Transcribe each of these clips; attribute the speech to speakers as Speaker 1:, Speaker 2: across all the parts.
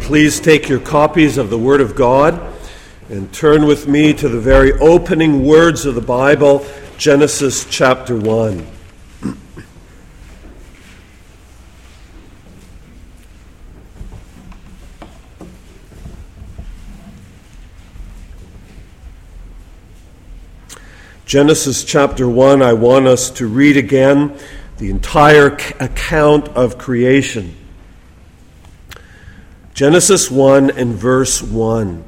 Speaker 1: Please take your copies of the Word of God and turn with me to the very opening words of the Bible, Genesis chapter 1. Genesis chapter 1, I want us to read again the entire account of creation. Genesis 1 and verse 1.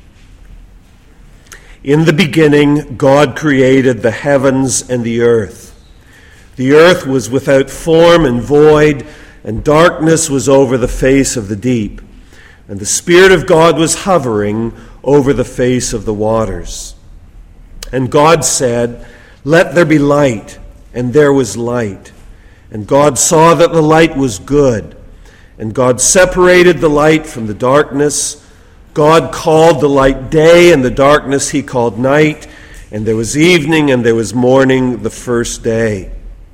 Speaker 1: In the beginning, God created the heavens and the earth. The earth was without form and void, and darkness was over the face of the deep. And the Spirit of God was hovering over the face of the waters. And God said, "Let there be light," and there was light. And God saw that the light was good. And God separated the light from the darkness. God called the light day, and the darkness he called night. And there was evening, and there was morning the first day.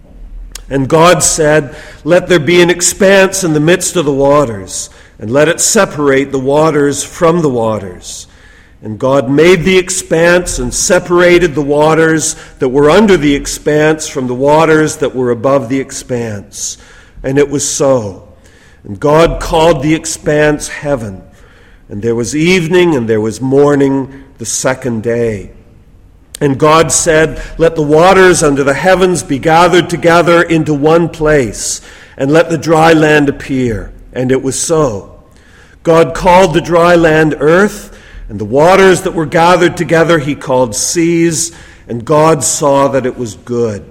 Speaker 1: And God said, "Let there be an expanse in the midst of the waters, and let it separate the waters from the waters." And God made the expanse and separated the waters that were under the expanse from the waters that were above the expanse. And it was so. And God called the expanse heaven. And there was evening and there was morning the second day. And God said, "Let the waters under the heavens be gathered together into one place, and let the dry land appear." And it was so. God called the dry land earth, and the waters that were gathered together he called seas, and God saw that it was good.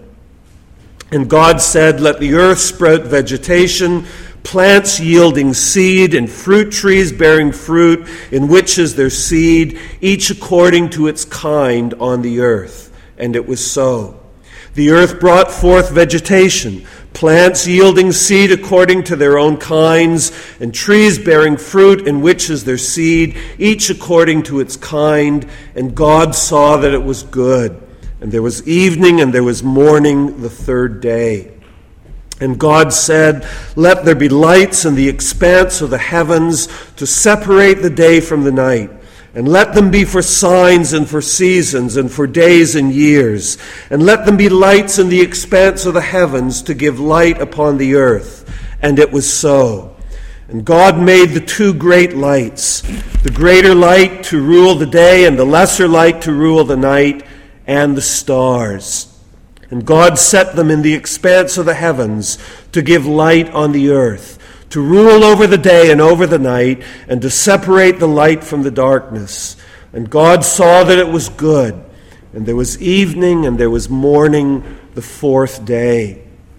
Speaker 1: And God said, "Let the earth sprout vegetation, plants yielding seed, and fruit trees bearing fruit, in which is their seed, each according to its kind on the earth." And it was so. The earth brought forth vegetation, plants yielding seed according to their own kinds, and trees bearing fruit, in which is their seed, each according to its kind. And God saw that it was good. And there was evening and there was morning the third day. And God said, "Let there be lights in the expanse of the heavens to separate the day from the night. And let them be for signs and for seasons and for days and years. And let them be lights in the expanse of the heavens to give light upon the earth." And it was so. And God made the two great lights, the greater light to rule the day and the lesser light to rule the night, and the stars. And God set them in the expanse of the heavens to give light on the earth, to rule over the day and over the night, and to separate the light from the darkness. And God saw that it was good. And there was evening and there was morning the fourth day.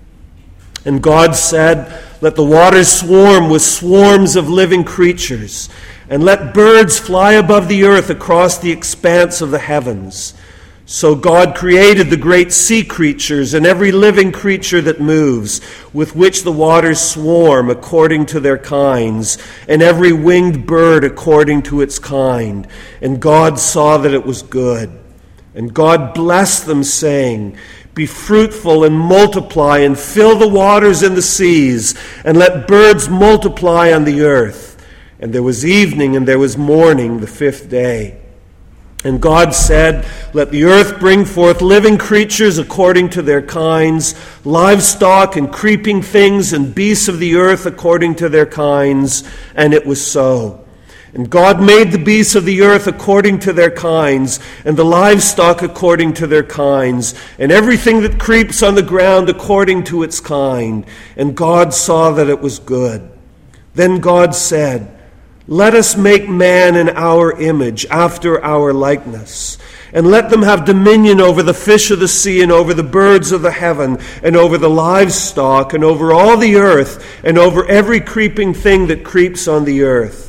Speaker 1: And God said, "Let the waters swarm with swarms of living creatures, and let birds fly above the earth across the expanse of the heavens." So God created the great sea creatures and every living creature that moves, with which the waters swarm according to their kinds, and every winged bird according to its kind. And God saw that it was good. And God blessed them, saying, "Be fruitful and multiply, and fill the waters in the seas, and let birds multiply on the earth." And there was evening and there was morning the fifth day. And God said, "Let the earth bring forth living creatures according to their kinds, livestock and creeping things and beasts of the earth according to their kinds." And it was so. And God made the beasts of the earth according to their kinds, and the livestock according to their kinds, and everything that creeps on the ground according to its kind. And God saw that it was good. Then God said, "Let us make man in our image, after our likeness, and let them have dominion over the fish of the sea, and over the birds of the heaven, and over the livestock, and over all the earth, and over every creeping thing that creeps on the earth."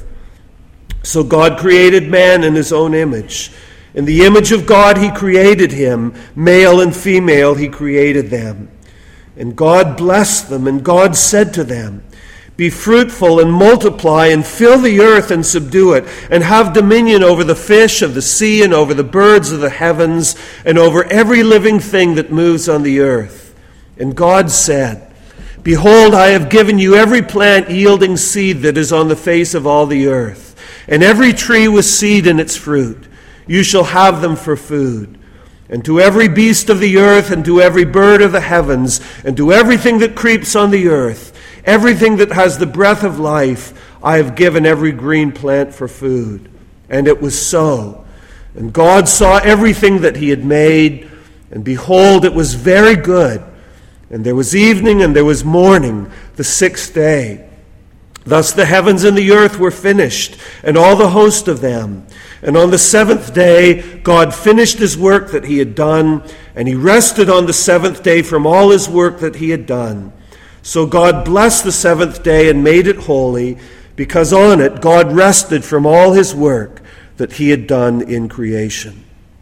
Speaker 1: So God created man in his own image. In the image of God he created him, male and female he created them. And God blessed them, and God said to them, "Be fruitful and multiply, and fill the earth and subdue it, and have dominion over the fish of the sea, and over the birds of the heavens, and over every living thing that moves on the earth." And God said, Behold, I have given you every plant yielding seed that is on the face of all the earth, and every tree with seed in its fruit. You shall have them for food. And to every beast of the earth, and to every bird of the heavens, and to everything that creeps on the earth, everything that has the breath of life, I have given every green plant for food. And it was so. And God saw everything that he had made, and behold, it was very good. And there was evening and there was morning, the sixth day. Thus the heavens and the earth were finished, and all the host of them. And on the seventh day God finished his work that he had done, and he rested on the seventh day from all his work that he had done. So God blessed the seventh day and made it holy, because on it God rested from all his work that he had done in creation.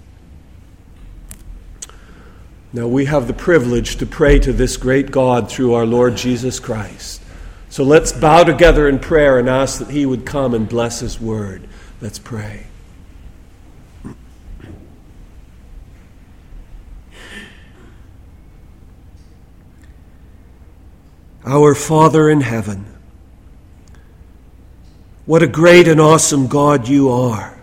Speaker 1: Now we have the privilege to pray to this great God through our Lord Jesus Christ. So let's bow together in prayer and ask that he would come and bless his word. Let's pray. Our Father in heaven, what a great and awesome God you are.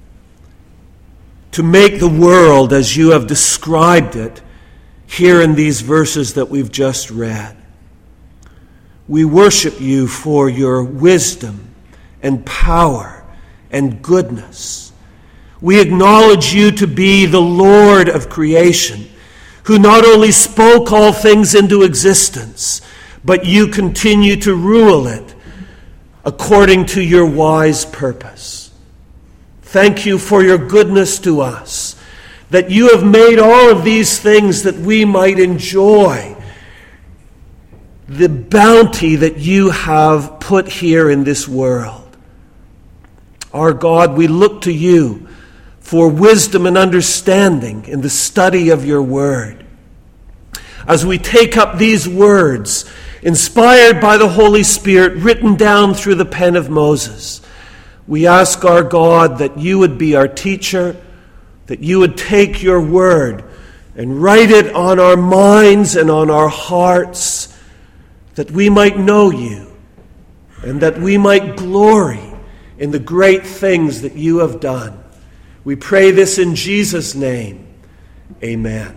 Speaker 1: To make the world as you have described it here in these verses that we've just read. We worship you for your wisdom and power and goodness. We acknowledge you to be the Lord of creation, who not only spoke all things into existence, but you continue to rule it according to your wise purpose. Thank you for your goodness to us, that you have made all of these things that we might enjoy the bounty that you have put here in this world. Our God, we look to you for wisdom and understanding in the study of your word. As we take up these words, inspired by the Holy Spirit, written down through the pen of Moses, we ask our God that you would be our teacher, that you would take your word and write it on our minds and on our hearts, that we might know you and that we might glory in the great things that you have done. We pray this in Jesus' name. Amen.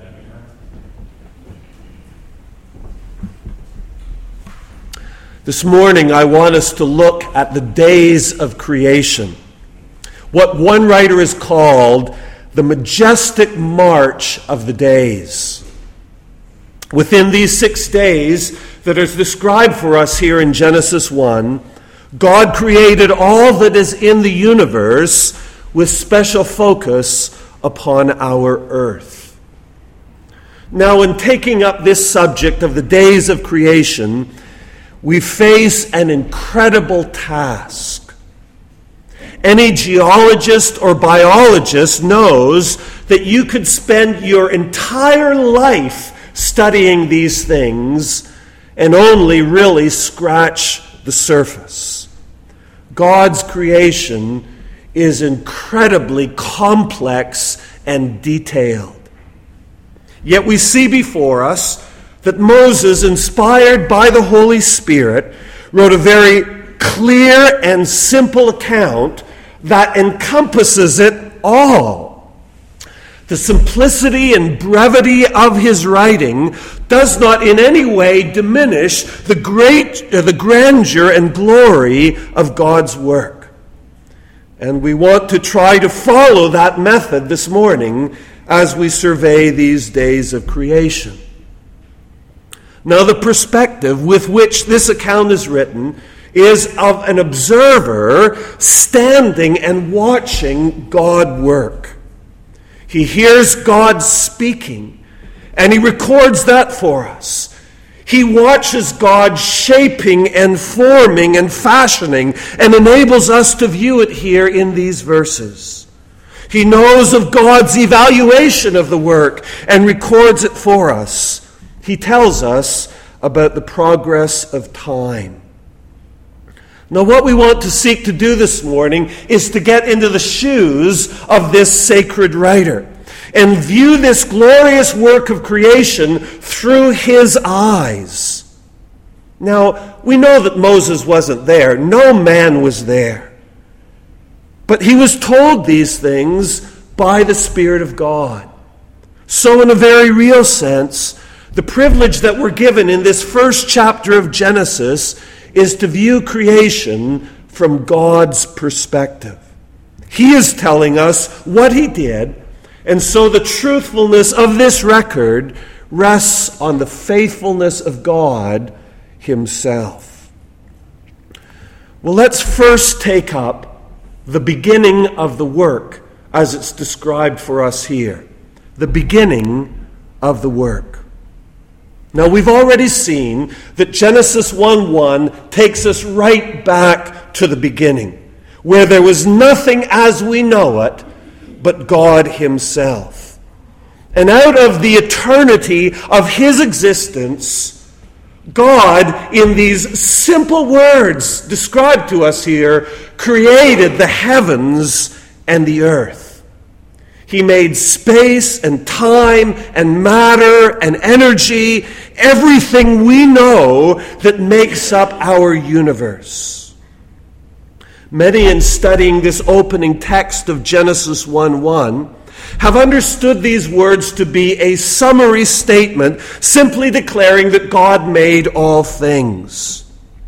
Speaker 1: This morning I want us to look at the days of creation. What one writer has called the majestic march of the days. Within these 6 days that are described for us here in Genesis 1, God created all that is in the universe with special focus upon our earth. Now, in taking up this subject of the days of creation, we face an incredible task. Any geologist or biologist knows that you could spend your entire life studying these things and only really scratch the surface. God's creation is incredibly complex and detailed. Yet we see before us that Moses, inspired by the Holy Spirit, wrote a very clear and simple account that encompasses it all. The simplicity and brevity of his writing does not in any way diminish the grandeur and glory of God's work. And we want to try to follow that method this morning as we survey these days of creation. Now, the perspective with which this account is written is of an observer standing and watching God work. He hears God speaking, and he records that for us. He watches God shaping and forming and fashioning, and enables us to view it here in these verses. He knows of God's evaluation of the work and records it for us. He tells us about the progress of time. Now, what we want to seek to do this morning is to get into the shoes of this sacred writer and view this glorious work of creation through his eyes. Now, we know that Moses wasn't there. No man was there. But he was told these things by the Spirit of God. So in a very real sense, the privilege that we're given in this first chapter of Genesis is to view creation from God's perspective. He is telling us what he did, and so the truthfulness of this record rests on the faithfulness of God himself. Well, let's first take up the beginning of the work as it's described for us here. The beginning of the work. Now, we've already seen that Genesis 1:1 takes us right back to the beginning, where there was nothing as we know it but God himself. And out of the eternity of his existence, God, in these simple words described to us here, created the heavens and the earth. He made space and time and matter and energy, everything we know that makes up our universe. Many, in studying this opening text of Genesis 1:1, have understood these words to be a summary statement, simply declaring that God made all things.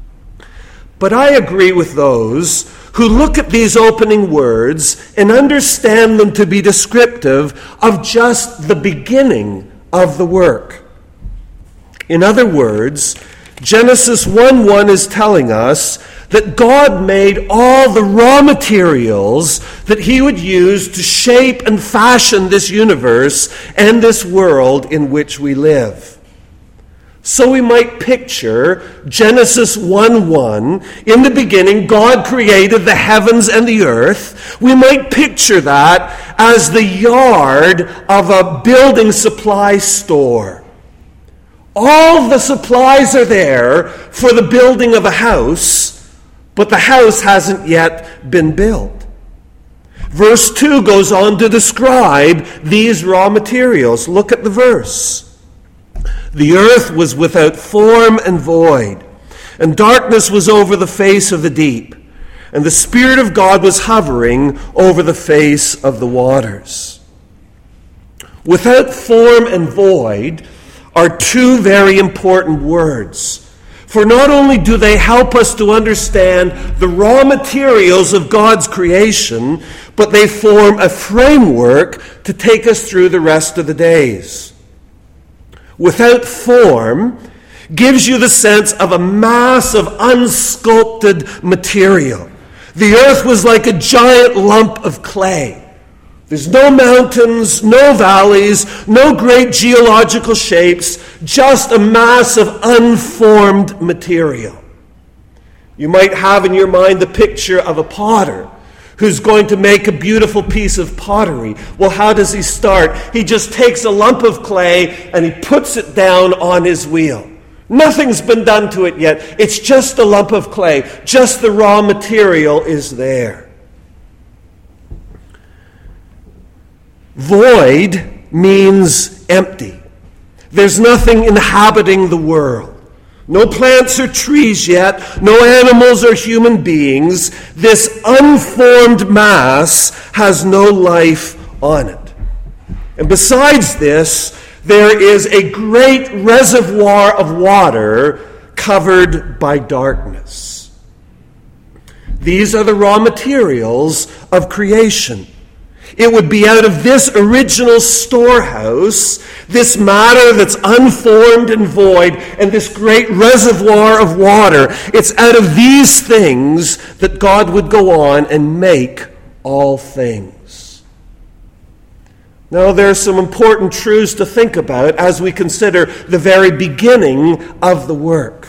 Speaker 1: But I agree with those who look at these opening words and understand them to be descriptive of just the beginning of the work. In other words, Genesis 1:1 is telling us that God made all the raw materials that he would use to shape and fashion this universe and this world in which we live. So we might picture Genesis 1:1, in the beginning God created the heavens and the earth. We might picture that as the yard of a building supply store. All the supplies are there for the building of a house, but the house hasn't yet been built. Verse 2 goes on to describe these raw materials. Look at the verse. The earth was without form and void, and darkness was over the face of the deep, and the Spirit of God was hovering over the face of the waters. Without form and void are two very important words. For not only do they help us to understand the raw materials of God's creation, but they form a framework to take us through the rest of the days. Without form gives you the sense of a mass of unsculpted material. The earth was like a giant lump of clay. There's no mountains, no valleys, no great geological shapes, just a mass of unformed material. You might have in your mind the picture of a potter who's going to make a beautiful piece of pottery. Well, how does he start? He just takes a lump of clay and he puts it down on his wheel. Nothing's been done to it yet. It's just a lump of clay. Just the raw material is there. Void means empty. There's nothing inhabiting the world. No plants or trees yet, no animals or human beings. This unformed mass has no life on it. And besides this, there is a great reservoir of water covered by darkness. These are the raw materials of creation. It would be out of this original storehouse, this matter that's unformed and void, and this great reservoir of water. It's out of these things that God would go on and make all things. Now, there are some important truths to think about as we consider the very beginning of the work.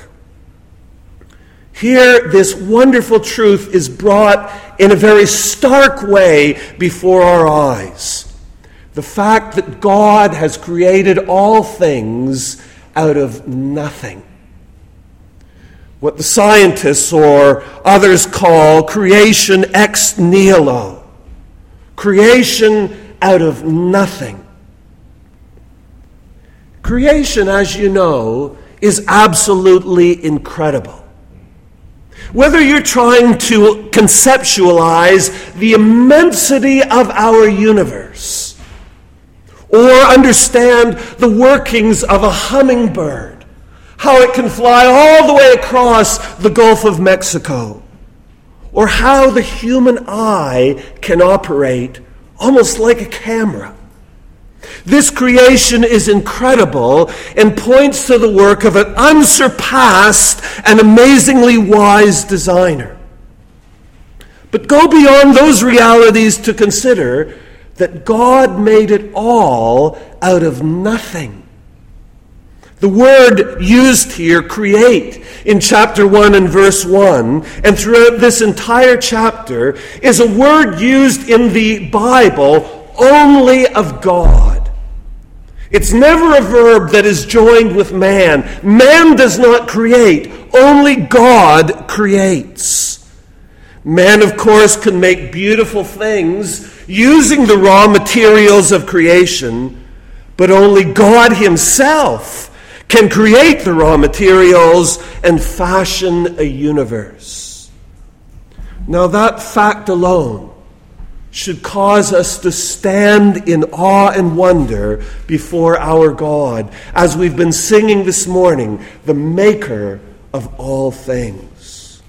Speaker 1: Here, this wonderful truth is brought in a very stark way before our eyes. The fact that God has created all things out of nothing. What the scientists or others call creation ex nihilo. Creation out of nothing. Creation, as you know, is absolutely incredible. Whether you're trying to conceptualize the immensity of our universe, or understand the workings of a hummingbird, how it can fly all the way across the Gulf of Mexico, or how the human eye can operate almost like a camera. This creation is incredible and points to the work of an unsurpassed and amazingly wise designer. But go beyond those realities to consider that God made it all out of nothing. The word used here, create, in chapter 1 and verse 1, and throughout this entire chapter, is a word used in the Bible only of God. It's never a verb that is joined with man. Man does not create. Only God creates. Man, of course, can make beautiful things using the raw materials of creation, but only God himself can create the raw materials and fashion a universe. Now, that fact alone should cause us to stand in awe and wonder before our God, as we've been singing this morning, the Maker of all things.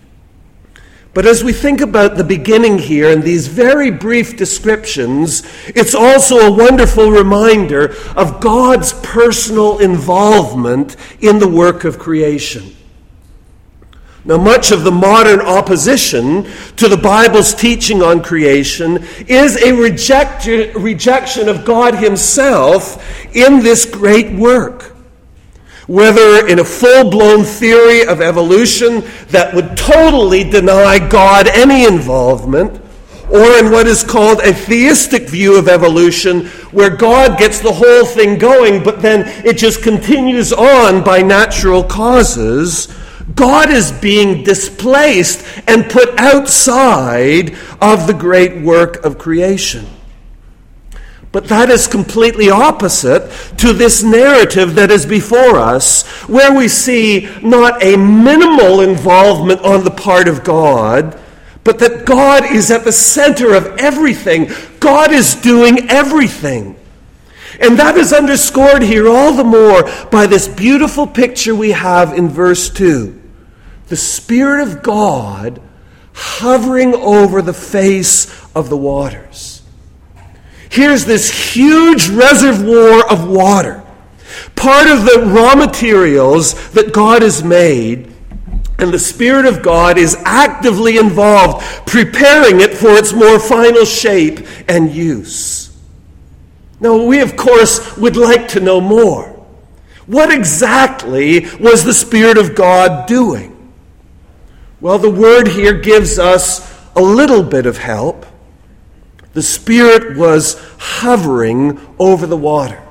Speaker 1: But as we think about the beginning here in these very brief descriptions, it's also a wonderful reminder of God's personal involvement in the work of creation. Now, much of the modern opposition to the Bible's teaching on creation is a rejection of God himself in this great work. Whether in a full-blown theory of evolution that would totally deny God any involvement, or in what is called a theistic view of evolution, where God gets the whole thing going, but then it just continues on by natural causes, God is being displaced and put outside of the great work of creation. But that is completely opposite to this narrative that is before us, where we see not a minimal involvement on the part of God, but that God is at the center of everything. God is doing everything. And that is underscored here all the more by this beautiful picture we have in verse 2. The Spirit of God hovering over the face of the waters. Here's this huge reservoir of water, part of the raw materials that God has made, and the Spirit of God is actively involved, preparing it for its more final shape and use. Now, we, of course, would like to know more. What exactly was the Spirit of God doing? Well, the word here gives us a little bit of help. The Spirit was hovering over the water.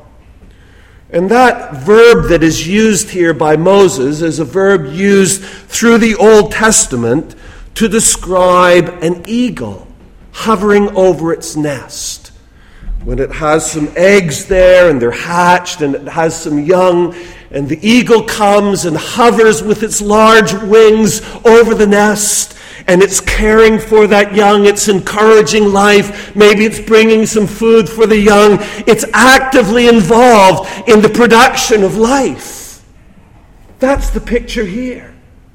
Speaker 1: And that verb that is used here by Moses is a verb used through the Old Testament to describe an eagle hovering over its nest. When it has some eggs there and they're hatched and it has some young, and the eagle comes and hovers with its large wings over the nest, and it's caring for that young, it's encouraging life, maybe it's bringing some food for the young, it's actively involved in the production of life. That's the picture here.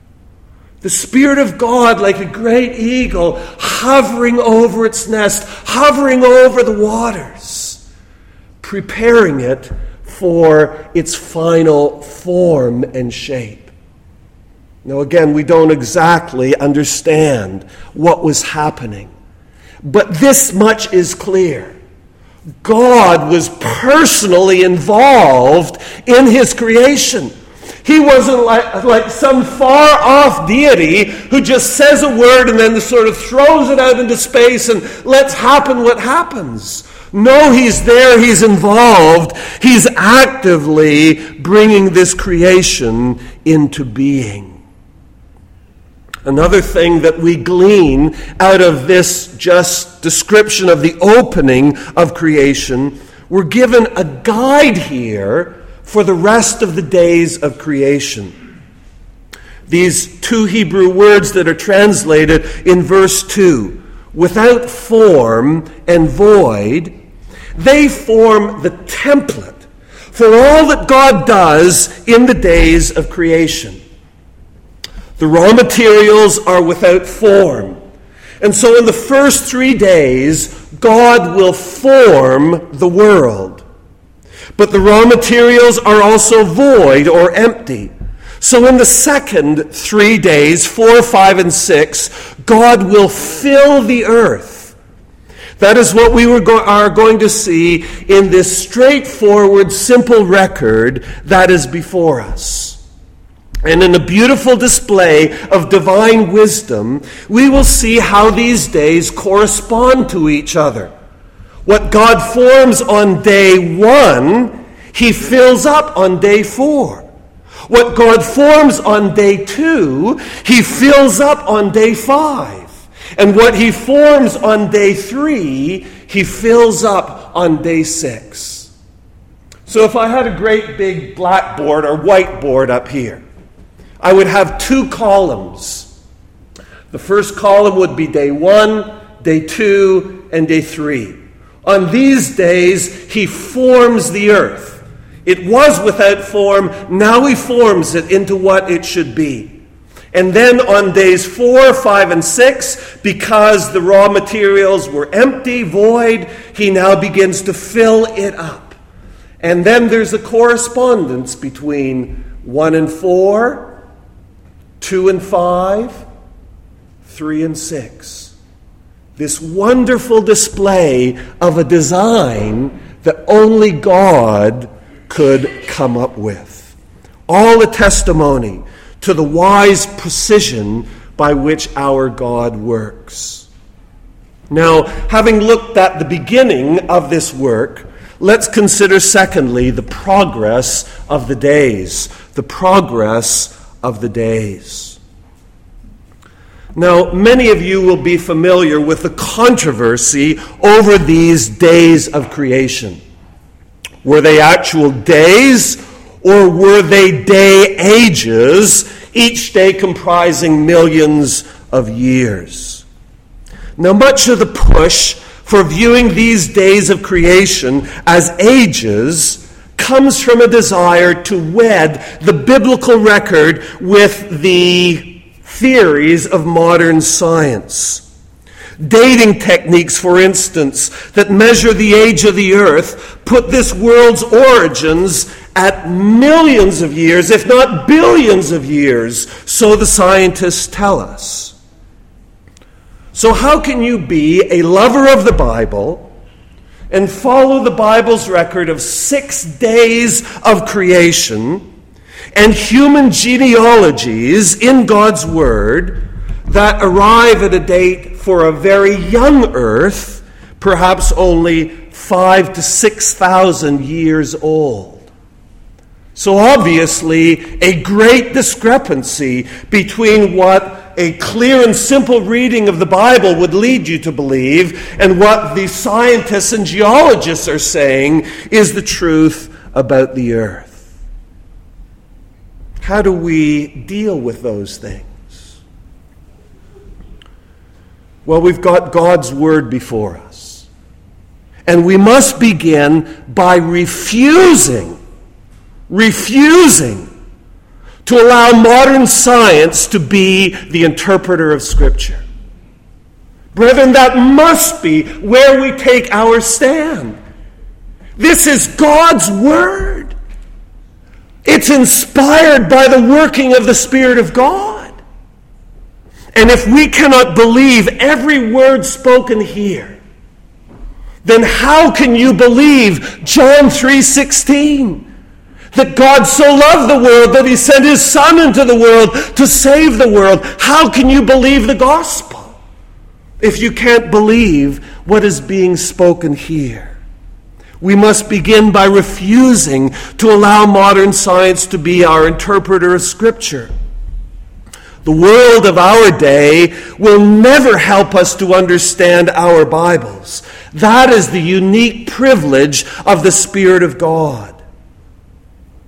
Speaker 1: The Spirit of God, like a great eagle, hovering over its nest, hovering over the waters, preparing it for its final form and shape. Now again, we don't exactly understand what was happening, but this much is clear. God was personally involved in his creation. He wasn't like some far-off deity who just says a word and then sort of throws it out into space and lets happen what happens. No, he's there, he's involved. He's actively bringing this creation into being. Another thing that we glean out of this just description of the opening of creation, we're given a guide here for the rest of the days of creation. These two Hebrew words that are translated in verse 2, without form and void, they form the template for all that God does in the days of creation. The raw materials are without form. And so in the first 3 days, God will form the world. But the raw materials are also void or empty. So in the second 3 days, 4, 5, and 6, God will fill the earth. That is what we are going to see in this straightforward, simple record that is before us. And in a beautiful display of divine wisdom, we will see how these days correspond to each other. What God forms on day 1, he fills up on day 4. What God forms on day 2, he fills up on day 5. And what he forms on day 3, he fills up on day 6. So if I had a great big blackboard or whiteboard up here, I would have 2 columns. The first column would be day 1, day 2, and day 3. On these days, he forms the earth. It was without form, now he forms it into what it should be. And then on days 4, 5, and 6, because the raw materials were empty, void, he now begins to fill it up. And then there's a correspondence between 1 and 4, 2 and 5, 3 and 6. This wonderful display of a design that only God could come up with. All a testimony to the wise precision by which our God works. Now, having looked at the beginning of this work, let's consider secondly the progress of the days. The progress of the days. Now, many of you will be familiar with the controversy over these days of creation. Were they actual days, or were they day ages, each day comprising millions of years? Now, much of the push for viewing these days of creation as ages comes from a desire to wed the biblical record with the theories of modern science. Dating techniques, for instance, that measure the age of the earth, put this world's origins at millions of years, if not billions of years, so the scientists tell us. So how can you be a lover of the Bible and follow the Bible's record of 6 days of creation and human genealogies in God's Word that arrive at a date for a very young earth, perhaps only 5,000 to 6,000 years old? So obviously, a great discrepancy between what a clear and simple reading of the Bible would lead you to believe and what the scientists and geologists are saying is the truth about the earth. How do we deal with those things? Well, we've got God's Word before us. And we must begin by refusing to allow modern science to be the interpreter of Scripture. Brethren, that must be where we take our stand. This is God's Word. It's inspired by the working of the Spirit of God. And if we cannot believe every word spoken here, then how can you believe John 3:16? That God so loved the world that he sent his Son into the world to save the world. How can you believe the gospel if you can't believe what is being spoken here? We must begin by refusing to allow modern science to be our interpreter of Scripture. The world of our day will never help us to understand our Bibles. That is the unique privilege of the Spirit of God.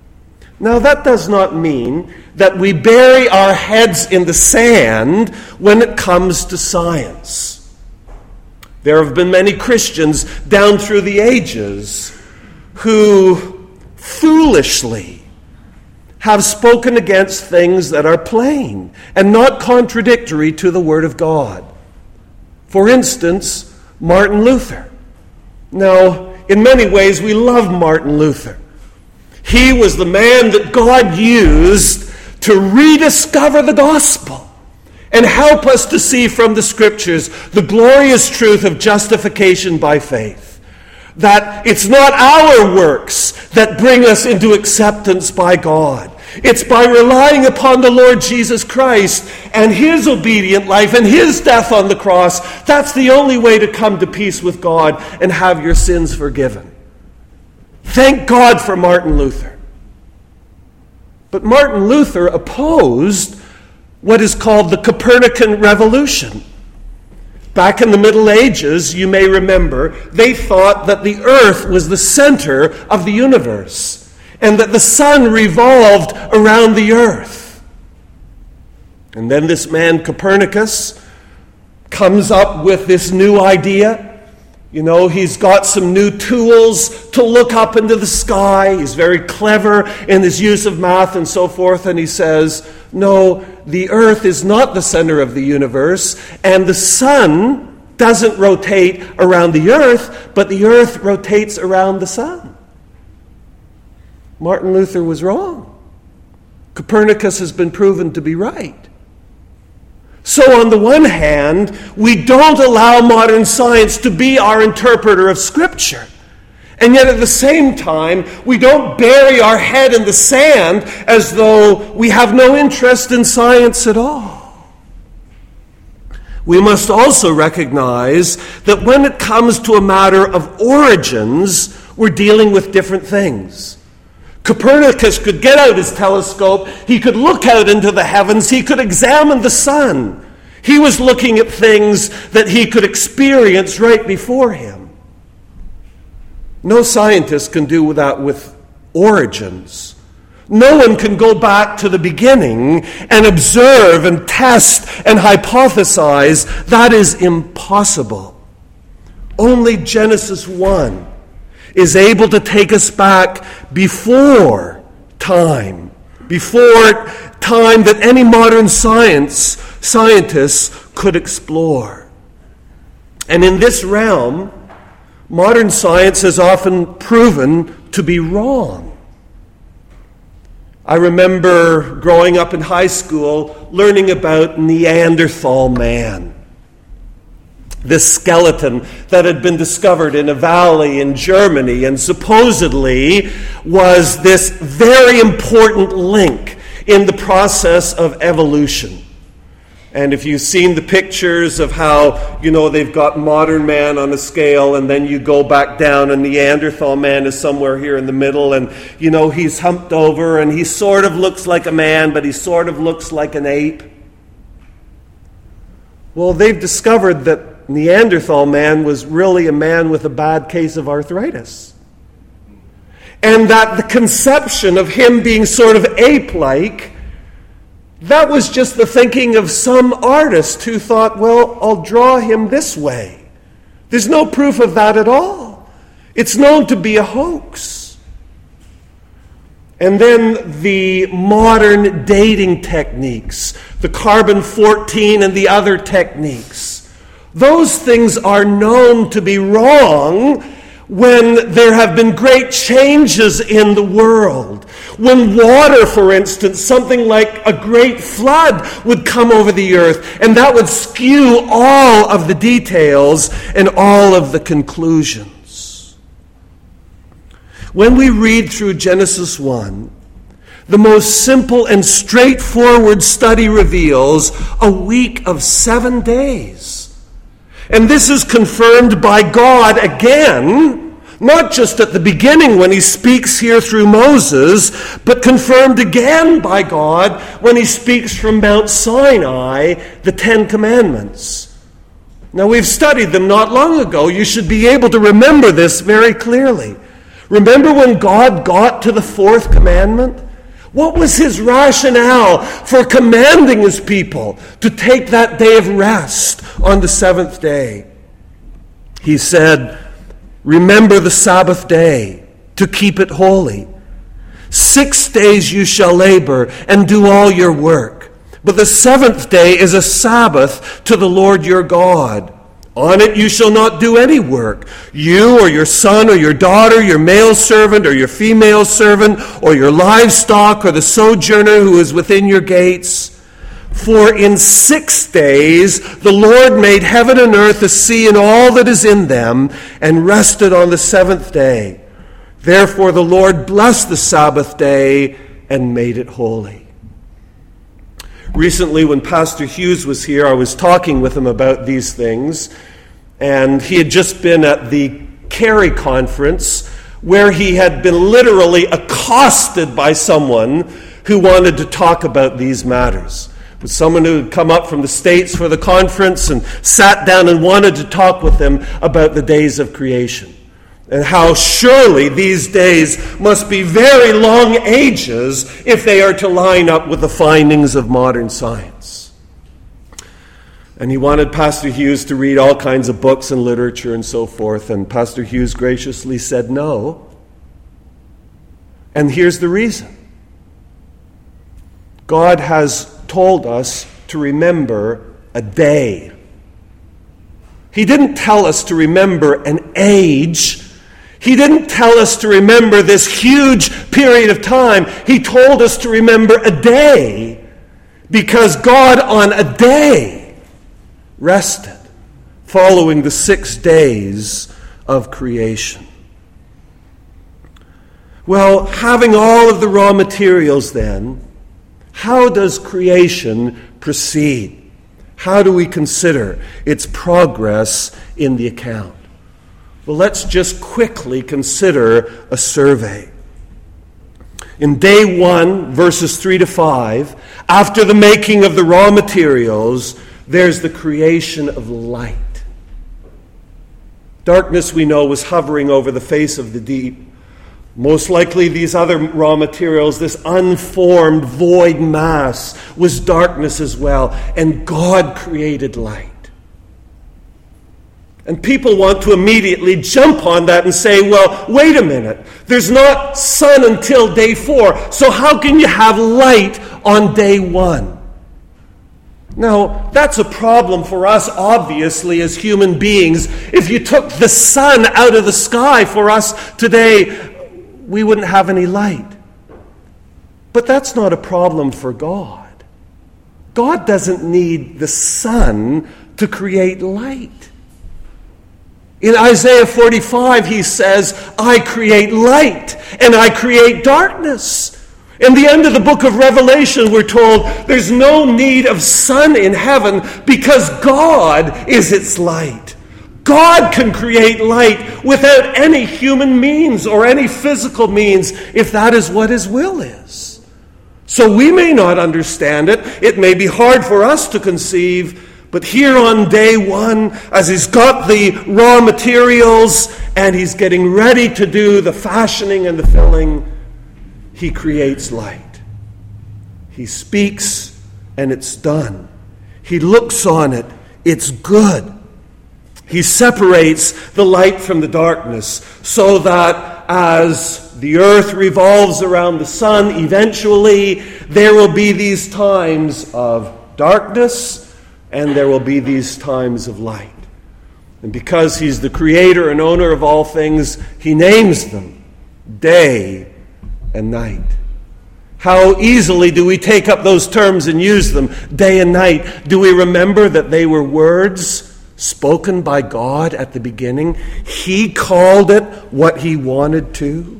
Speaker 1: Now, that does not mean that we bury our heads in the sand when it comes to science. There have been many Christians down through the ages who foolishly have spoken against things that are plain and not contradictory to the Word of God. For instance, Martin Luther. Now, in many ways, we love Martin Luther. He was the man that God used to rediscover the gospel and help us to see from the Scriptures the glorious truth of justification by faith. That it's not our works that bring us into acceptance by God. It's by relying upon the Lord Jesus Christ and His obedient life and His death on the cross. That's the only way to come to peace with God and have your sins forgiven. Thank God for Martin Luther. But Martin Luther opposed what is called the Copernican revolution. Back in the Middle Ages, you may remember, they thought that the earth was the center of the universe and that the sun revolved around the earth. And then this man Copernicus comes up with this new idea. You know, he's got some new tools to look up into the sky. He's very clever in his use of math and so forth. And he says, no, the earth is not the center of the universe, and the sun doesn't rotate around the earth, but the earth rotates around the sun. Martin Luther was wrong. Copernicus has been proven to be right. So on the one hand, we don't allow modern science to be our interpreter of Scripture. And yet at the same time, we don't bury our head in the sand as though we have no interest in science at all. We must also recognize that when it comes to a matter of origins, we're dealing with different things. Copernicus could get out his telescope, he could look out into the heavens, he could examine the sun. He was looking at things that he could experience right before him. No scientist can do that with origins. No one can go back to the beginning and observe and test and hypothesize. That is impossible. Only Genesis 1 is able to take us back before time that any modern scientists could explore. And in this realm, modern science has often proven to be wrong. I remember growing up in high school learning about Neanderthal man. This skeleton that had been discovered in a valley in Germany and supposedly was this very important link in the process of evolution. And if you've seen the pictures of how, they've got modern man on a scale and then you go back down and Neanderthal man is somewhere here in the middle and, he's humped over and he sort of looks like a man, but he sort of looks like an ape. Well, they've discovered that Neanderthal man was really a man with a bad case of arthritis. And that the conception of him being sort of ape-like, that was just the thinking of some artist who thought, well, I'll draw him this way. There's no proof of that at all. It's known to be a hoax. And then the modern dating techniques, the carbon-14 and the other techniques, those things are known to be wrong when there have been great changes in the world. When water, for instance, something like a great flood would come over the earth, and that would skew all of the details and all of the conclusions. When we read through Genesis 1, the most simple and straightforward study reveals a week of 7 days. And this is confirmed by God again, not just at the beginning when he speaks here through Moses, but confirmed again by God when he speaks from Mount Sinai, the 10 Commandments. Now, we've studied them not long ago. You should be able to remember this very clearly. Remember when God got to the 4th commandment? What was his rationale for commanding his people to take that day of rest on the seventh day? He said, "Remember the Sabbath day to keep it holy. 6 days you shall labor and do all your work. But the seventh day is a Sabbath to the Lord your God. On it you shall not do any work, you or your son or your daughter, your male servant or your female servant, or your livestock or the sojourner who is within your gates. For in 6 days the Lord made heaven and earth, the sea, and all that is in them, and rested on the seventh day. Therefore the Lord blessed the Sabbath day and made it holy." Recently, when Pastor Hughes was here, I was talking with him about these things, and he had just been at the Carey conference, where he had been literally accosted by someone who wanted to talk about these matters. It was someone who had come up from the States for the conference and sat down and wanted to talk with him about the days of creation, and how surely these days must be very long ages if they are to line up with the findings of modern science. And he wanted Pastor Hughes to read all kinds of books and literature and so forth, and Pastor Hughes graciously said no. And here's the reason. God has told us to remember a day. He didn't tell us to remember an age. He didn't tell us to remember this huge period of time. He told us to remember a day, because God on a day rested following the 6 days of creation. Well, having all of the raw materials then, how does creation proceed? How do we consider its progress in the account? Well, let's just quickly consider a survey. In day 1, verses 3 to 5, after the making of the raw materials, there's the creation of light. Darkness, we know, was hovering over the face of the deep. Most likely these other raw materials, this unformed void mass, was darkness as well. And God created light. And people want to immediately jump on that and say, well, wait a minute. There's not sun until day 4. So how can you have light on day 1? Now, that's a problem for us, obviously, as human beings. If you took the sun out of the sky for us today, we wouldn't have any light. But that's not a problem for God. God doesn't need the sun to create light. In Isaiah 45, he says, "I create light and I create darkness." In the end of the book of Revelation, we're told there's no need of sun in heaven because God is its light. God can create light without any human means or any physical means, if that is what his will is. So we may not understand it. It may be hard for us to conceive. But here on day 1, as he's got the raw materials and he's getting ready to do the fashioning and the filling, he creates light. He speaks and it's done. He looks on it. It's good. He separates the light from the darkness so that as the earth revolves around the sun, eventually there will be these times of darkness and there will be these times of light. And because he's the creator and owner of all things, he names them day and night. How easily do we take up those terms and use them, day and night? Do we remember that they were words spoken by God at the beginning? He called it what he wanted to.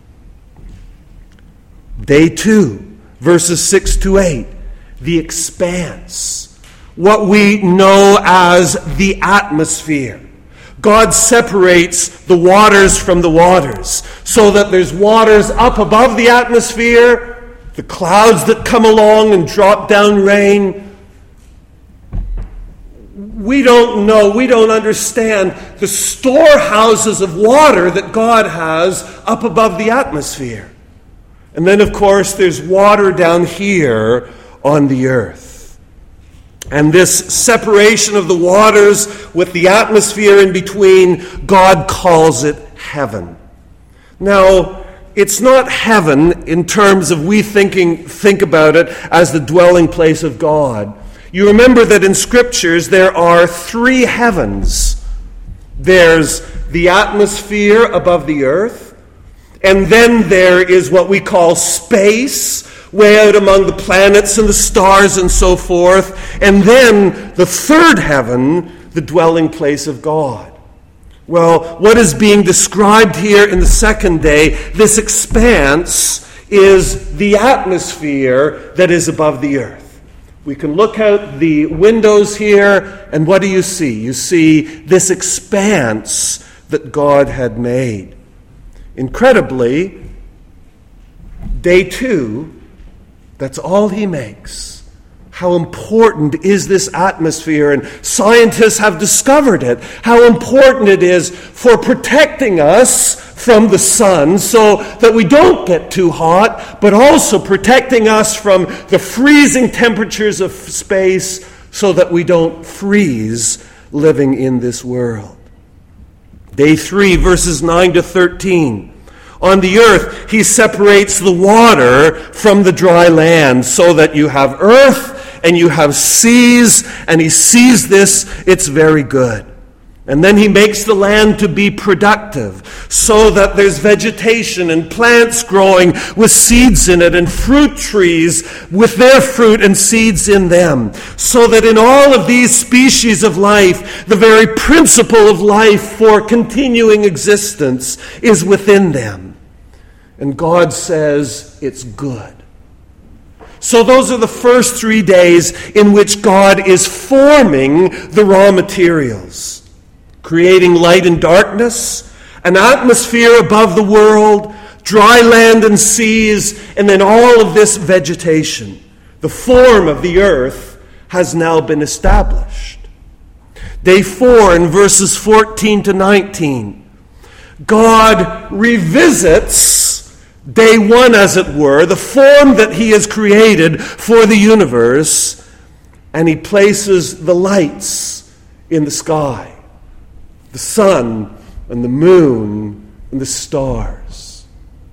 Speaker 1: Day 2, verses 6 to 8, the expanse. What we know as the atmosphere. God separates the waters from the waters so that there's waters up above the atmosphere, the clouds that come along and drop down rain. We don't know, we don't understand the storehouses of water that God has up above the atmosphere. And then, of course, there's water down here on the earth. And this separation of the waters with the atmosphere in between, God calls it heaven. Now, it's not heaven in terms of we think about it as the dwelling place of God. You remember that in Scriptures there are 3 heavens. There's the atmosphere above the earth, and then there is what we call space, way out among the planets and the stars and so forth, and then the 3rd heaven, the dwelling place of God. Well, what is being described here in the second day, this expanse, is the atmosphere that is above the earth. We can look out the windows here, and what do you see? You see this expanse that God had made. Incredibly, day 2, that's all he makes. How important is this atmosphere? And scientists have discovered it. How important it is for protecting us from the sun so that we don't get too hot, but also protecting us from the freezing temperatures of space so that we don't freeze living in this world. Day 3, verses 9 to 13. On the earth, he separates the water from the dry land so that you have earth and you have seas, and he sees this, it's very good. And then he makes the land to be productive so that there's vegetation and plants growing with seeds in it and fruit trees with their fruit and seeds in them. So that in all of these species of life, the very principle of life for continuing existence is within them. And God says it's good. So those are the first 3 days in which God is forming the raw materials, creating light and darkness, an atmosphere above the world, dry land and seas, and then all of this vegetation. The form of the earth has now been established. Day 4 in verses 14 to 19, God revisits day 1, as it were, the form that he has created for the universe, and he places the lights in the sky, the sun and the moon and the stars.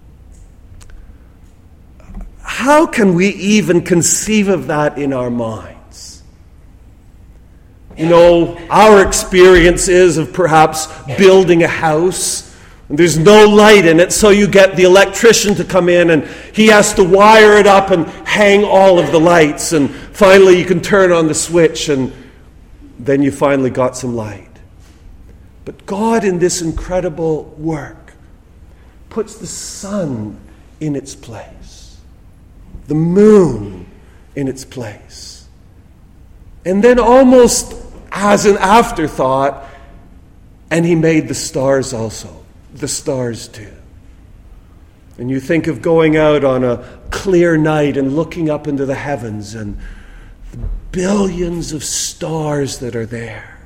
Speaker 1: How can we even conceive of that in our minds? You know, our experience is of perhaps building a house. There's no light in it, so you get the electrician to come in and he has to wire it up and hang all of the lights, and finally you can turn on the switch and then you finally got some light. But God, in this incredible work, puts the sun in its place, the moon in its place, and then almost as an afterthought, and he made the stars also. The stars too. And you think of going out on a clear night and looking up into the heavens and the billions of stars that are there.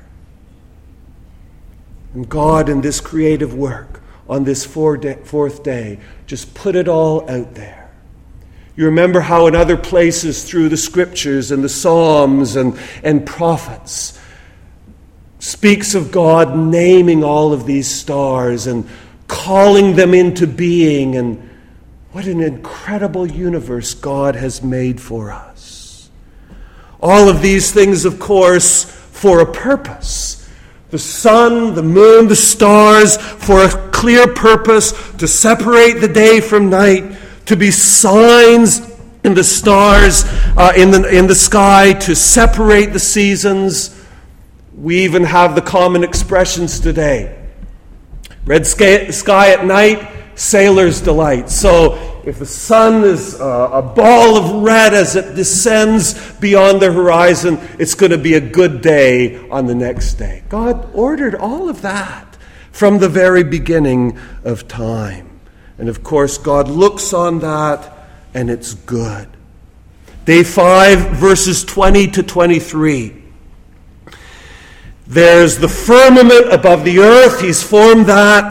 Speaker 1: And God, in this creative work, on this fourth day, just put it all out there. You remember how in other places through the Scriptures and the Psalms and prophets, speaks of God naming all of these stars and calling them into being, and what an incredible universe God has made for us. All of these things, of course, for a purpose. The sun, the moon, the stars, for a clear purpose, to separate the day from night, to be signs in the stars, in the sky, to separate the seasons. We even have the common expressions today. Red sky at night, sailor's delight. So if the sun is a ball of red as it descends beyond the horizon, it's going to be a good day on the next day. God ordered all of that from the very beginning of time. And of course, God looks on that and it's good. Day 5, verses 20 to 23. There's the firmament above the earth. He's formed that.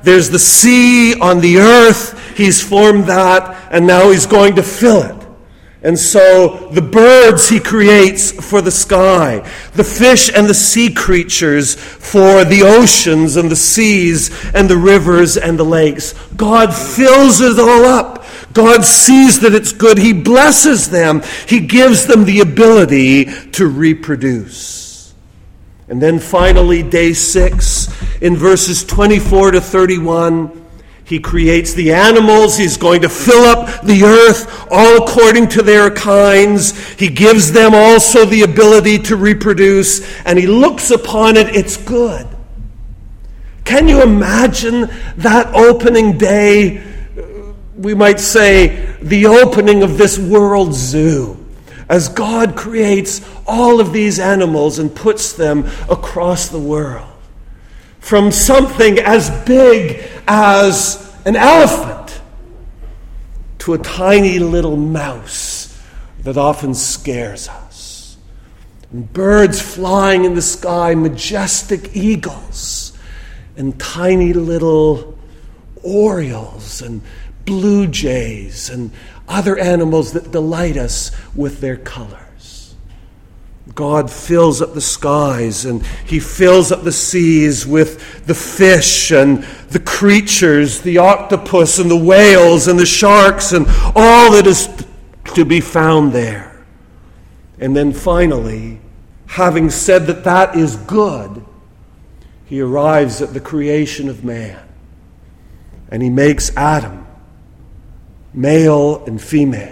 Speaker 1: There's the sea on the earth. He's formed that, and now he's going to fill it. And so the birds he creates for the sky, the fish and the sea creatures for the oceans and the seas and the rivers and the lakes. God fills it all up. God sees that it's good. He blesses them. He gives them the ability to reproduce. And then finally, day 6, in verses 24 to 31, he creates the animals. He's going to fill up the earth, all according to their kinds. He gives them also the ability to reproduce, and he looks upon it, it's good. Can you imagine that opening day? We might say the opening of this world zoo, as God creates all of these animals and puts them across the world. From something as big as an elephant to a tiny little mouse that often scares us. And birds flying in the sky, majestic eagles, and tiny little orioles and blue jays and other animals that delight us with their colors. God fills up the skies, and he fills up the seas with the fish and the creatures, the octopus and the whales and the sharks and all that is to be found there. And then finally, having said that that is good, he arrives at the creation of man. And he makes Adam, male and female.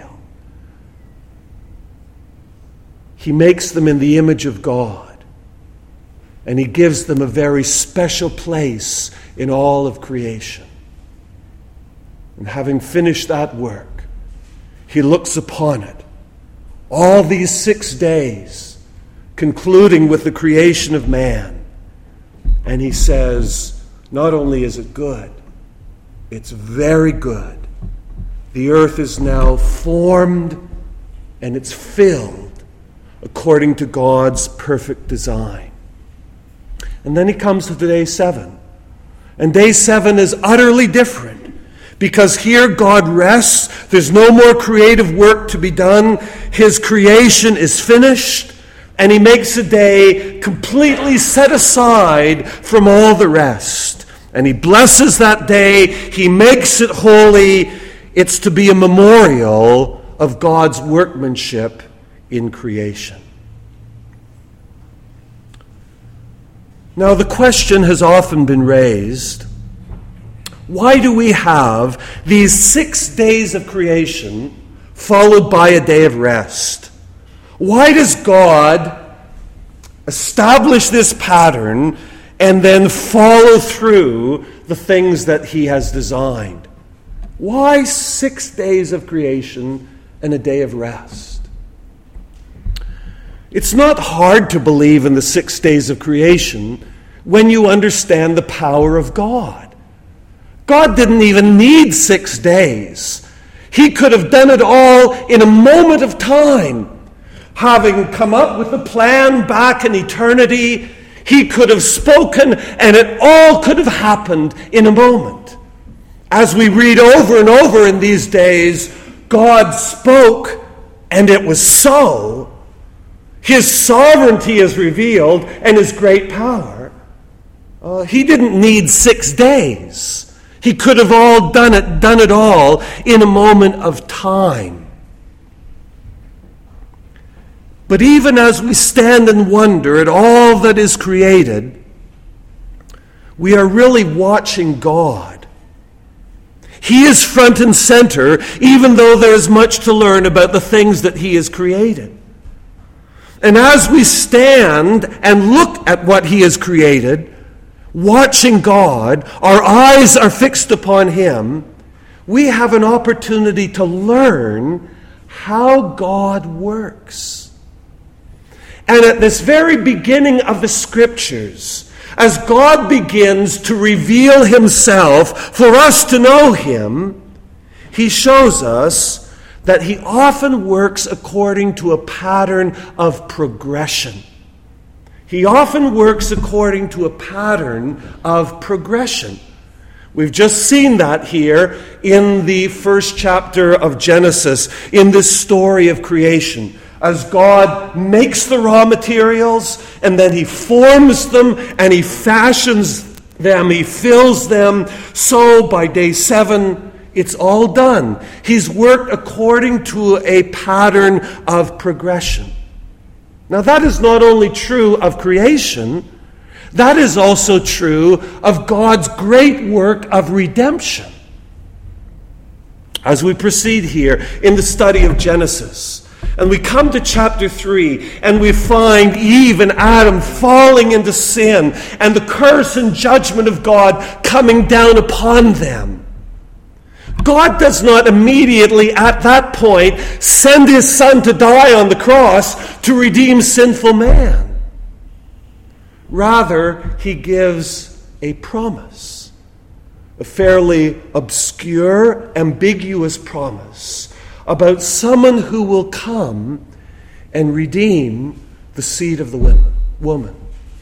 Speaker 1: He makes them in the image of God, and he gives them a very special place in all of creation. And having finished that work, he looks upon it, all these 6 days, concluding with the creation of man, and he says, not only is it good, it's very good. The earth is now formed, and it's filled according to God's perfect design. And then he comes to day 7. And day 7 is utterly different, because here God rests. There's no more creative work to be done. His creation is finished, and he makes a day completely set aside from all the rest. And he blesses that day. He makes it holy. It's to be a memorial of God's workmanship in creation. Now, the question has often been raised, why do we have these 6 days of creation followed by a day of rest? Why does God establish this pattern and then follow through the things that he has designed? Why 6 days of creation and a day of rest? It's not hard to believe in the 6 days of creation when you understand the power of God. God didn't even need 6 days. He could have done it all in a moment of time. Having come up with a plan back in eternity, he could have spoken and it all could have happened in a moment. As we read over and over in these days, God spoke and it was so. His sovereignty is revealed and his great power. He didn't need 6 days. He could have all done it all in a moment of time. But even as we stand and wonder at all that is created, we are really watching God. He is front and center, even though there is much to learn about the things that he has created. And as we stand and look at what he has created, watching God, our eyes are fixed upon him, we have an opportunity to learn how God works. And at this very beginning of the Scriptures, as God begins to reveal himself for us to know him, he shows us that he often works according to a pattern of progression. He often works according to a pattern of progression. We've just seen that here in the first chapter of Genesis, in this story of creation. As God makes the raw materials, and then he forms them, and he fashions them, he fills them, so by day 7, it's all done. He's worked according to a pattern of progression. Now that is not only true of creation, that is also true of God's great work of redemption. As we proceed here in the study of Genesis, and we come to chapter 3, and we find Eve and Adam falling into sin, and the curse and judgment of God coming down upon them. God does not immediately at that point send his Son to die on the cross to redeem sinful man. Rather, he gives a promise, a fairly obscure, ambiguous promise about someone who will come and redeem the seed of the woman.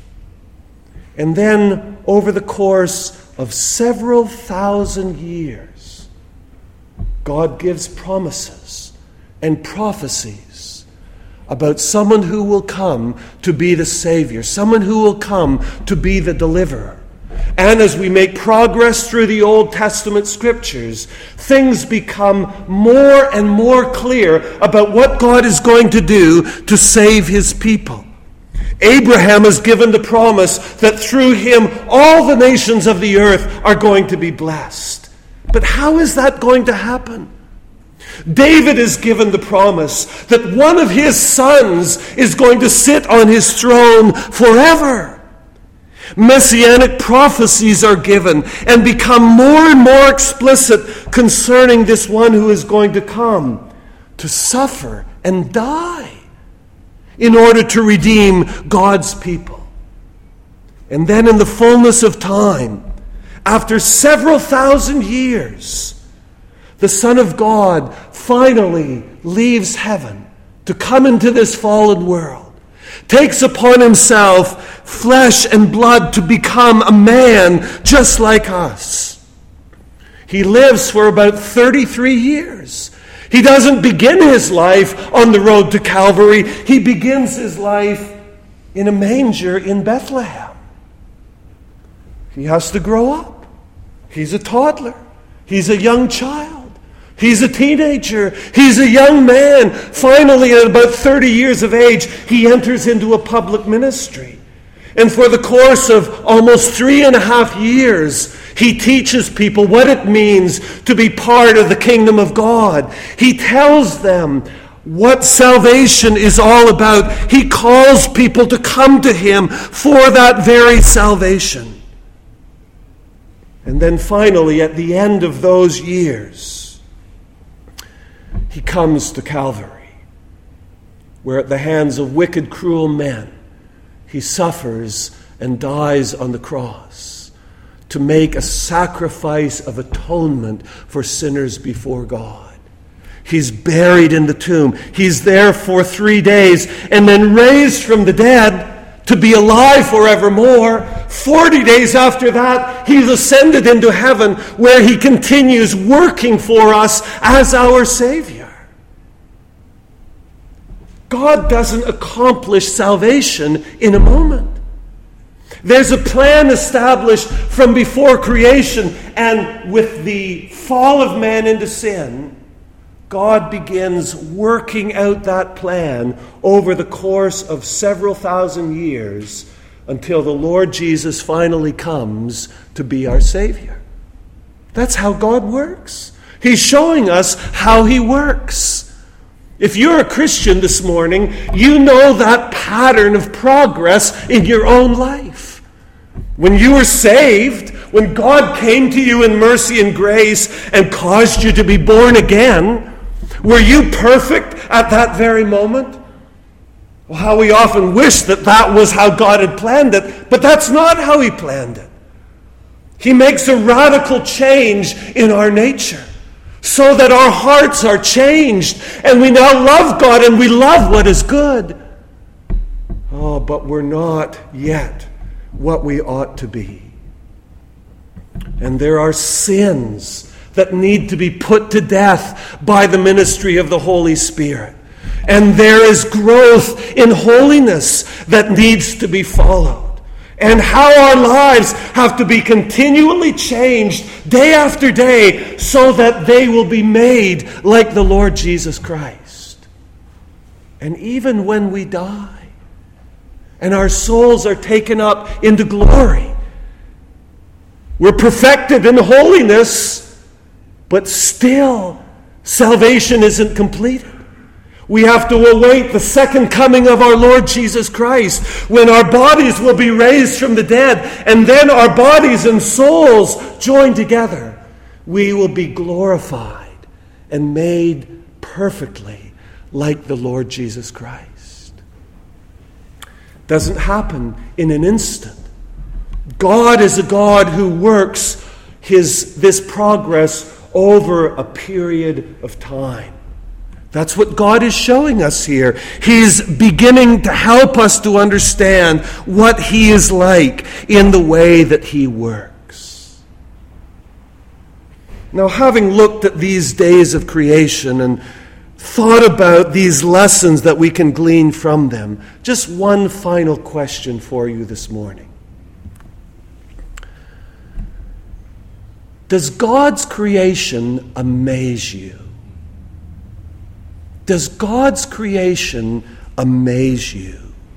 Speaker 1: And then, over the course of several thousand years, God gives promises and prophecies about someone who will come to be the Savior, someone who will come to be the deliverer. And as we make progress through the Old Testament scriptures, things become more and more clear about what God is going to do to save his people. Abraham is given the promise that through him all the nations of the earth are going to be blessed. But how is that going to happen? David is given the promise that one of his sons is going to sit on his throne forever. Messianic prophecies are given and become more and more explicit concerning this one who is going to come to suffer and die in order to redeem God's people. And then in the fullness of time, after several thousand years, the Son of God finally leaves heaven to come into this fallen world, takes upon himself flesh and blood to become a man just like us. He lives for about 33 years. He doesn't begin his life on the road to Calvary. He begins his life in a manger in Bethlehem. He has to grow up. He's a toddler. He's a young child. He's a teenager. He's a young man. Finally, at about 30 years of age, he enters into a public ministry. And for the course of almost 3.5 years, he teaches people what it means to be part of the kingdom of God. He tells them what salvation is all about. He calls people to come to him for that very salvation. And then finally, at the end of those years, he comes to Calvary, where at the hands of wicked, cruel men, he suffers and dies on the cross to make a sacrifice of atonement for sinners before God. He's buried in the tomb. He's there for 3 days and then raised from the dead to be alive forevermore. 40 days after that, he's ascended into heaven, where he continues working for us as our Savior. God doesn't accomplish salvation in a moment. There's a plan established from before creation, and with the fall of man into sin, God begins working out that plan over the course of several thousand years until the Lord Jesus finally comes to be our Savior. That's how God works. He's showing us how he works. If you're a Christian this morning, you know that pattern of progress in your own life. When you were saved, when God came to you in mercy and grace and caused you to be born again, were you perfect at that very moment? Well, how we often wish that that was how God had planned it, but that's not how he planned it. He makes a radical change in our nature so that our hearts are changed and we now love God and we love what is good. Oh, but we're not yet what we ought to be. And there are sins that need to be put to death by the ministry of the Holy Spirit. And there is growth in holiness that needs to be followed. And how our lives have to be continually changed day after day so that they will be made like the Lord Jesus Christ. And even when we die and our souls are taken up into glory, we're perfected in holiness, but still salvation isn't completed. We have to await the second coming of our Lord Jesus Christ, when our bodies will be raised from the dead, and then our bodies and souls joined together. We will be glorified and made perfectly like the Lord Jesus Christ. It doesn't happen in an instant. God is a God who works this progress over a period of time. That's what God is showing us here. He's beginning to help us to understand what He is like in the way that He works. Now, having looked at these days of creation and thought about these lessons that we can glean from them, just one final question for you this morning. Does God's creation amaze you? Does God's creation amaze you?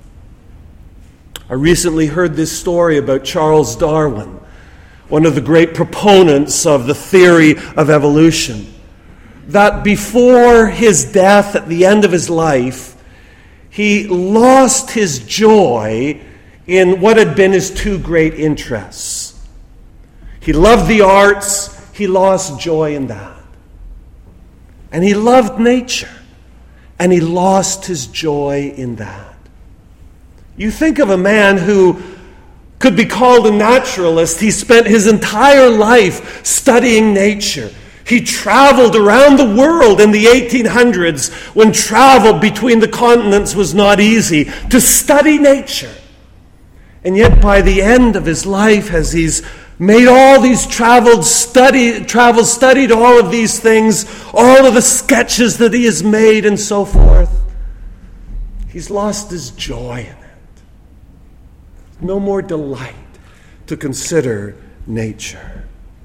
Speaker 1: I recently heard this story about Charles Darwin, one of the great proponents of the theory of evolution, that before his death at the end of his life, he lost his joy in what had been his two great interests. He loved the arts, he lost joy in that. And he loved nature. And he lost his joy in that. You think of a man who could be called a naturalist. He spent his entire life studying nature. He traveled around the world in the 1800s when travel between the continents was not easy to study nature. And yet by the end of his life, as he's made all these studied all of these things, all of the sketches that he has made and so forth, he's lost his joy in it. No more delight to consider nature.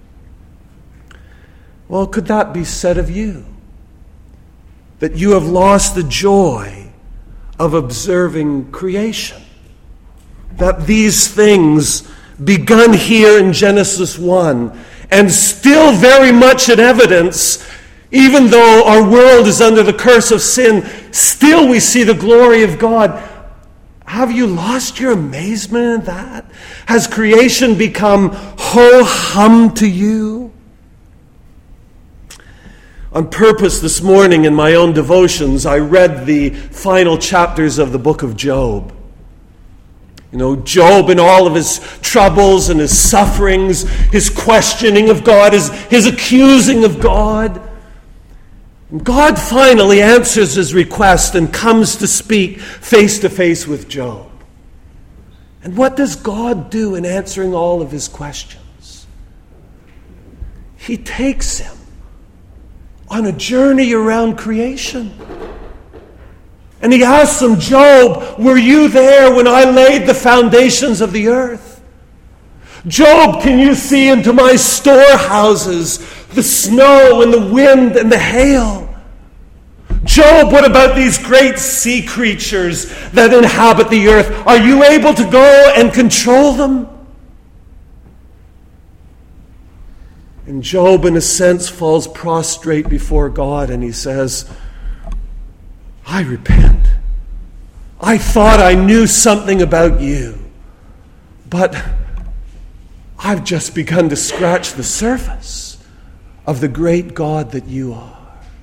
Speaker 1: Well, could that be said of you? That you have lost the joy of observing creation? That these things begun here in Genesis 1 and still very much in evidence, even though our world is under the curse of sin, still we see the glory of God. Have you lost your amazement in that? Has creation become ho-hum to you? On purpose this morning in my own devotions, I read the final chapters of the book of Job. You know, Job and all of his troubles and his sufferings, his questioning of God, his accusing of God. And God finally answers his request and comes to speak face to face with Job. And what does God do in answering all of his questions? He takes him on a journey around creation. And he asks him, Job, were you there when I laid the foundations of the earth? Job, can you see into my storehouses, the snow and the wind and the hail? Job, what about these great sea creatures that inhabit the earth? Are you able to go and control them? And Job, in a sense, falls prostrate before God and he says, I repent. I thought I knew something about you, but I've just begun to scratch the surface of the great God that you are.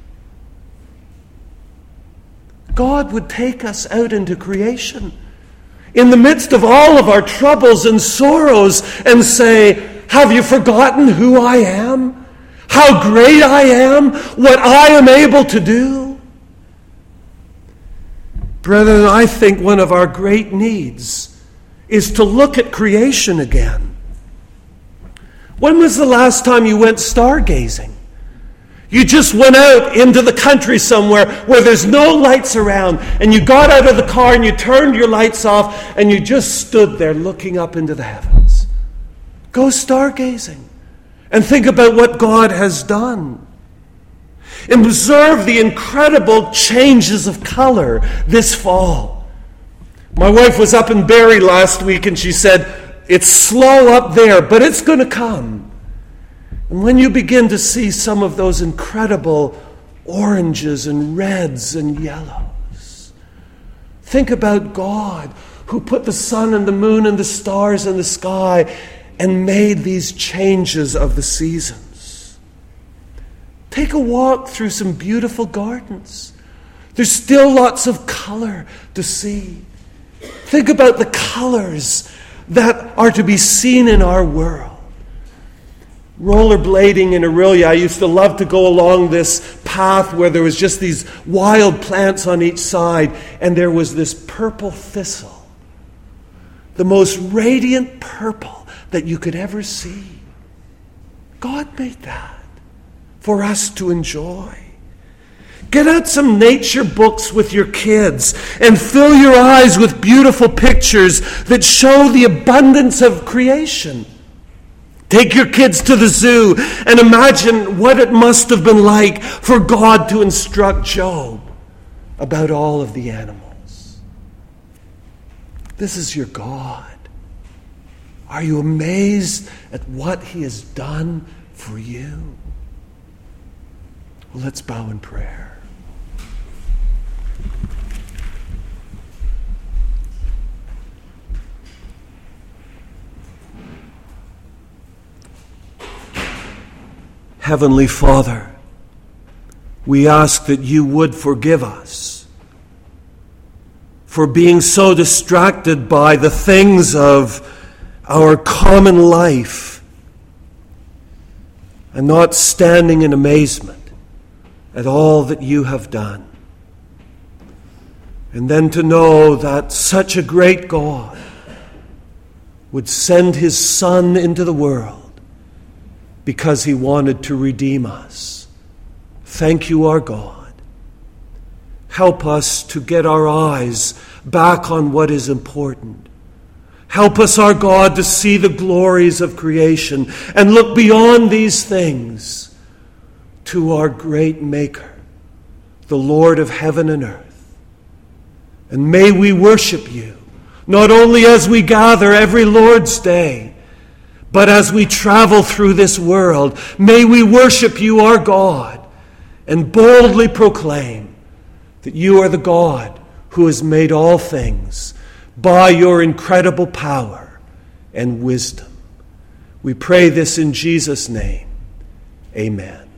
Speaker 1: God would take us out into creation in the midst of all of our troubles and sorrows and say, have you forgotten who I am? How great I am? What I am able to do? Brethren, I think one of our great needs is to look at creation again. When was the last time you went stargazing? You just went out into the country somewhere where there's no lights around, and you got out of the car and you turned your lights off and you just stood there looking up into the heavens. Go stargazing and think about what God has done. And observe the incredible changes of color this fall. My wife was up in Barrie last week and she said, it's slow up there, but it's going to come. And when you begin to see some of those incredible oranges and reds and yellows, think about God who put the sun and the moon and the stars in the sky and made these changes of the seasons. Take a walk through some beautiful gardens. There's still lots of color to see. Think about the colors that are to be seen in our world. Rollerblading in Orillia, I used to love to go along this path where there was just these wild plants on each side, and there was this purple thistle, the most radiant purple that you could ever see. God made that for us to enjoy. Get out some nature books with your kids and fill your eyes with beautiful pictures that show the abundance of creation. Take your kids to the zoo and imagine what it must have been like for God to instruct Job about all of the animals. This is your God. Are you amazed at what He has done for you? Well, let's bow in prayer. Heavenly Father, we ask that you would forgive us for being so distracted by the things of our common life and not standing in amazement at all that you have done. And then to know that such a great God would send His Son into the world because He wanted to redeem us. Thank you, our God. Help us to get our eyes back on what is important. Help us, our God, to see the glories of creation and look beyond these things to our great Maker, the Lord of heaven and earth. And may we worship you, not only as we gather every Lord's Day, but as we travel through this world. May we worship you, our God, and boldly proclaim that you are the God who has made all things by your incredible power and wisdom. We pray this in Jesus' name. Amen.